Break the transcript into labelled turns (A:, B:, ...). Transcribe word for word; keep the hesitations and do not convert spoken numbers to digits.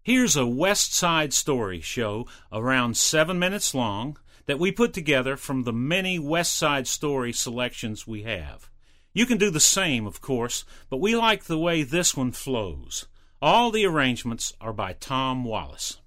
A: Here's a West Side Story show around seven minutes long that we put together from the many West Side Story selections we have. You can do the same, of course, but we like the way this one flows. All the arrangements are by Tom Wallace.